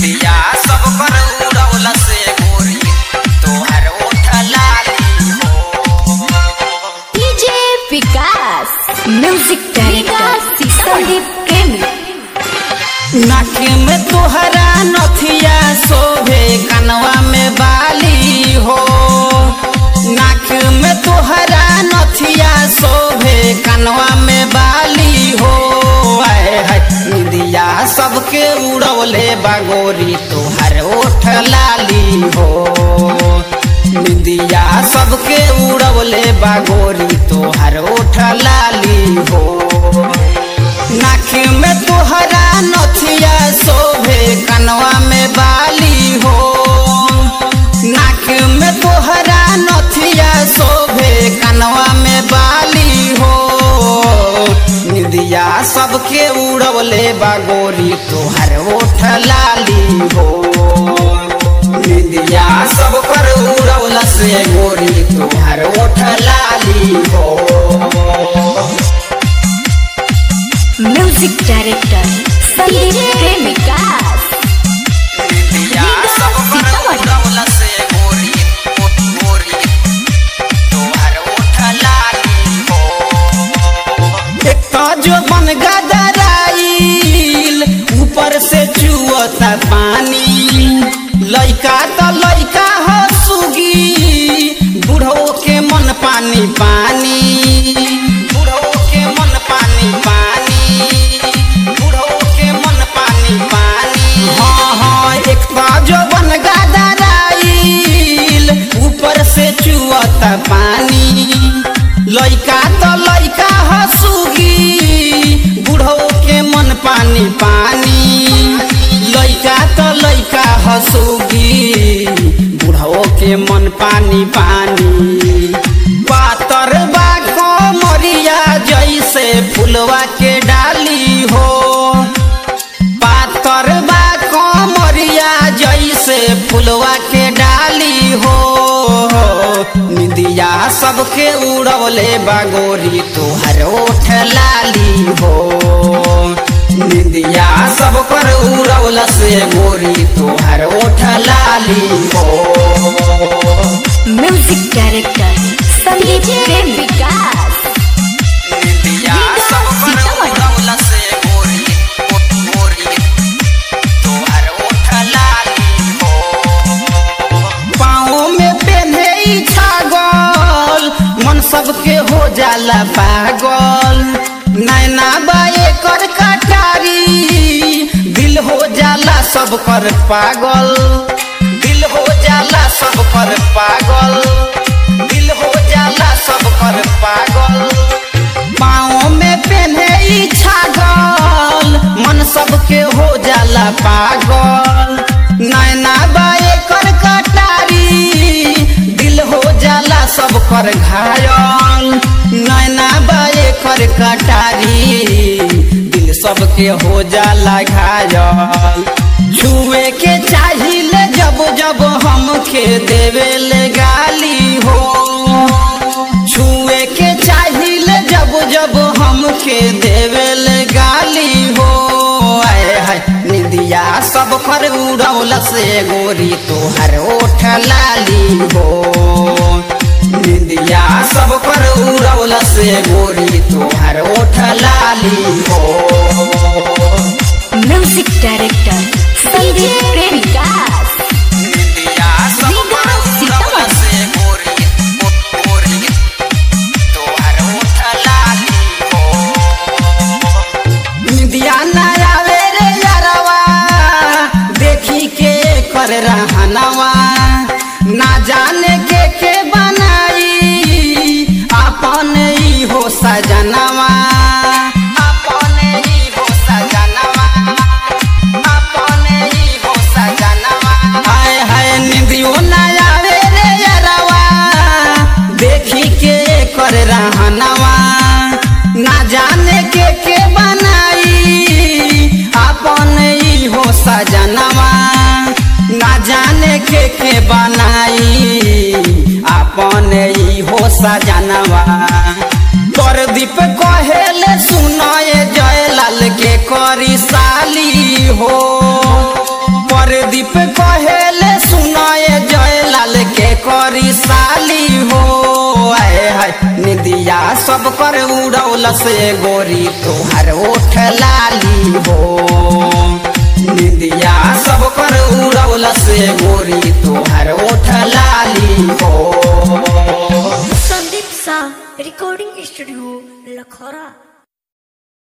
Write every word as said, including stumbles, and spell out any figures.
निदिया सब कर उड़ौला से गोरी तोहर ओठ लाली हो। DJ Vikas music director Sandeep Premi. नाक में तोहरा नथिया शोभे कनवा में बाली हो। नाक में तोहरा नथिया शोभे कनवा में बाली हो। आए हाय निदिया सबके उड़ौले बागोरी तोहर ओठ लाली हो। निदिया सबके उड़ौले बागोरी तोहर ओठ लाली हो। नाक में तोहरा नथिया शोभे कनवा में बाली हो। नाक में तोहरा नथिया शोभे कनवा में बाली हो। निदिया सबके उड़वले बागोरी तोहर ओठ लाली हो। निदिया सब कर उड़वला से गोरी तोहर ओठ लाली हो। म्यूजिक डायरेक्टर संदीप प्रेमी। निदिया सब कर उड़वला से गोरी गोरी तोहर ओठ लाली हो। एक जो बन गदराइल ऊपर से चुअता पानी। लइका तो लइका हो सुगी बूढ़ो के मन पानी पानी। बूढ़ो के मन पानी पानी। बूढ़ो के मन पानी पानी। हाँ हाँ एक जो बन गदराइल ऊपर से चुअता पानी। लइका तो लइका हसुगी बूढ़ो के मन पानी पानी। लइका तो लइका हसुगी बूढ़ो के मन पानी पानी। पातर बा कमरिया जैसे फुलवा के डाली हो। पातर बा कमरिया जैसे फुलवा के डाली हो। निदिया सबके उड़वले बागोरी तोहर ओठ लाली हो। निदिया सब कर उड़वला से गोरी तोहर ओठ लाली हो। म्यूजिक डायरेक्टर संदीप प्रेमी। निदिया सब कर उड़वला से गोरी गोरी तोहर ओठ लाली हो। पाँव में पहने छागल मन सबके हो जाला पागल। नैना बाए कर कटारी दिल हो जाला सब कर पागल। दिल हो जाला सब कर पागल। दिल हो जाला सब कर पागल। पाँव में पहने छागल मन सबके हो जाला पागल। नैना बाए कर कटारी दिल हो जाला सब कर घायल। नैना बाए कर कटारी दिल सबके हो जाला घायल। छुए के चाहिए जब जब हमके देवेले गाली हो। छुए के चाहिए जब जब हमके देवेले गाली हो। आए हाय निदिया सब कर उड़ौला से गोरी तोहर ओठ लाली हो। निदिया सब कर उड़ौला से गोरी तोहर ओठ लाली हो। म्यूजिक डायरेक्टर संदीप प्रेमी। निदिया सब कर उड़ौला से गोरी गोरी तोहर ओठ लाली हो। निदिया ना आवे रे यारवा देखी के कर रहनवा। ना जाने के के बनाई अपन ही हो सजनवा। अपन ही हो सजनवा। अपन ही हो सजनवा। हाय हाय निदियो ना आवे रे यारवा देखी के कर रहनवा। ना जाने के के बनाई अपन ही हो सजनवा। ना जाने के के बनाई अपन ही हो सजनवा। प्रदीप कहेले सुनाए जयलाल के करी साली हो। पर सब कर उड़ौल से गोरी तोहर ओठ लाली हो निंदिया सब कर उड़ौल से गोरी तोहर ओठ लाली हो। संदीप सा रिकॉर्डिंग स्टूडियो लखौरा।